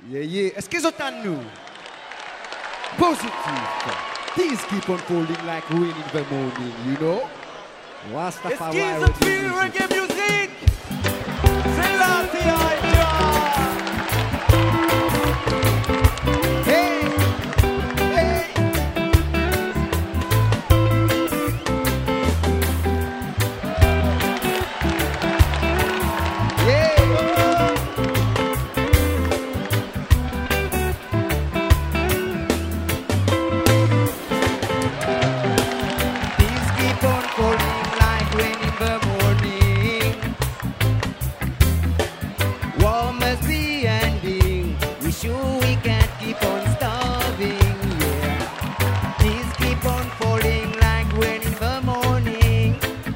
Yeah, yeah. Est-ce qu'ils entendent nous? Positive. Things keep unfolding like rain in the morning, you know? Rastafari reggae music. C'est la Hey, hey. Yeah. Things keep on falling like rain in the morning. War must be ending. We sure we can't keep on starving. Yeah. Things keep on falling like rain in the morning.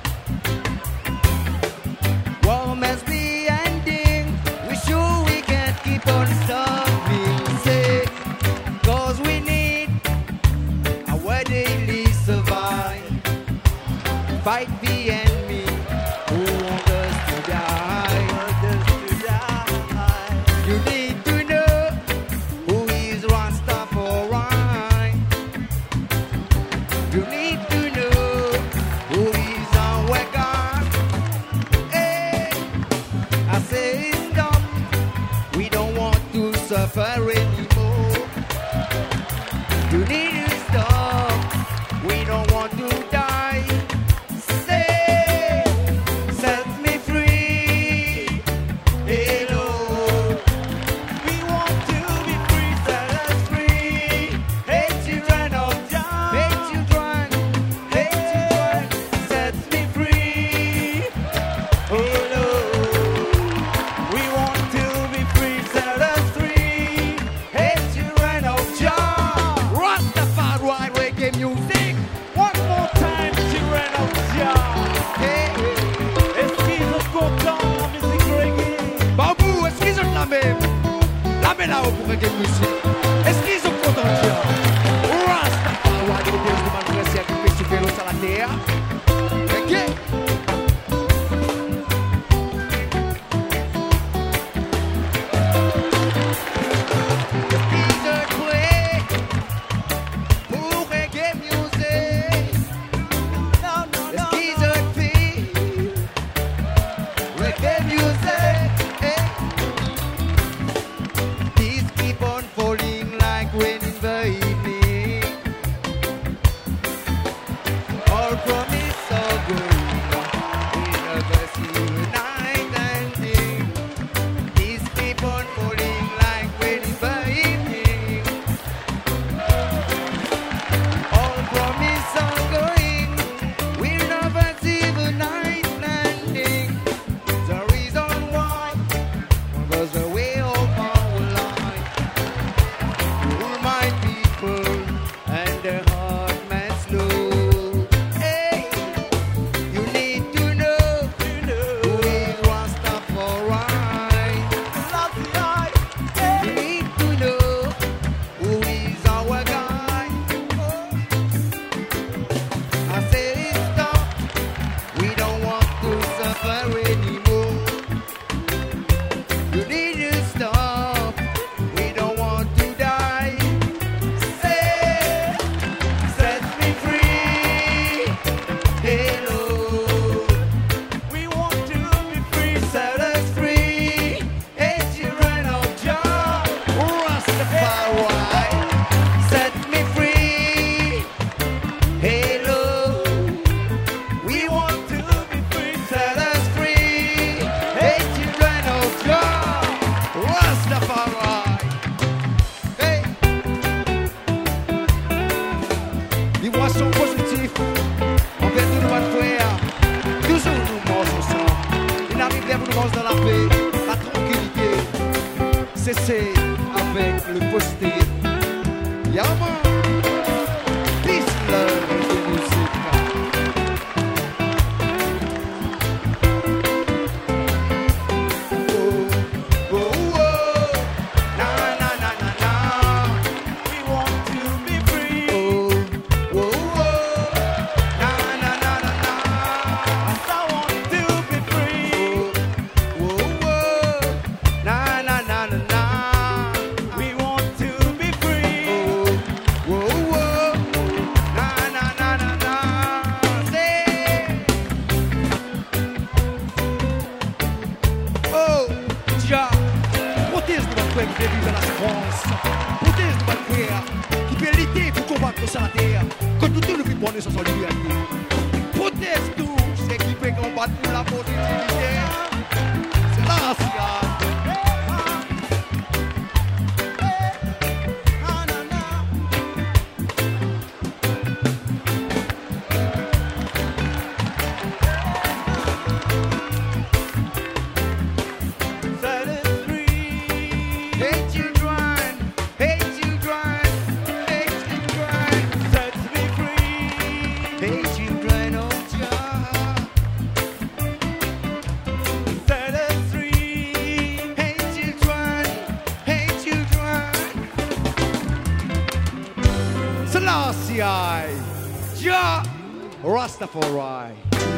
War must be ending. We sure we can't keep on starving. Say, 'cause we need our daily survive. Fight the enemy who want us to die. You need to know who is Rastafari. You need to know who is our God. Hey, I say stop. We don't want to suffer anymore. You need to stop. We don't want to die. Say, set me free. Hello. We want to be free, set us free. Hey, children of Jah. Hey, children. Hey, children. Set me free. Hello. We want to be free, set us free. Hey, children of Jah. Rastafari reggae music. One more time, children of Jah. Hey, Est-ce qu'ils sont contents, la musique reggae? Bambou, est-ce qu'ils ont la même? La même là-haut pour reggae music. Est-ce qu'ils sont contents de Jah? Rastafari, le Deus do Manfresse, que fez chover sur la terre. Reggae. Ils ont prêt pour reggae music. Non, non, Est-ce non, qu'ils non. ont fait reggae music? Hey. These keep on falling like rain in the evening. All promise are going. We never see the night ending. These keep on falling like rain in the evening. All promise are going. We'll never see the night landing. The reason why was the way of our life. All my people and their heart man slow. Hey, you need to know who is Rastafari. You need to know who is our guy. I said stop. We don't want to suffer anymore. You need to stop. We don't want to die. Say, set me free. Hello. We want to be free, Set us free. Hey, children of Jah. Rastafari. Set me free. Hello. We want to be free. Set us free. Hey, children of Jah. Rastafari. Hey. Vibration positive envers tous nos frères. Toujours nous mangeons ensemble. Une arrivée pour nous manger dans la paix, la tranquillité. Cessez avec le positif. Yaman. Peace, love, and music. Oh, oh, oh. Na, na, na, na, na. we want to be free. Oh, oh, oh. Na, na, na, na, na. I want to be free. Oh, oh, oh. Na, na, na, na, na. suprême qui vivre la France. Protège nous, frère, qui peut lutter pour combattre sur la terre. Que tout le monde puisse prendre sa liberté. Protège tout, c'est qui peut combattre pour la positivité. C'est là, c'est là. Selassie, Jah Rastafari.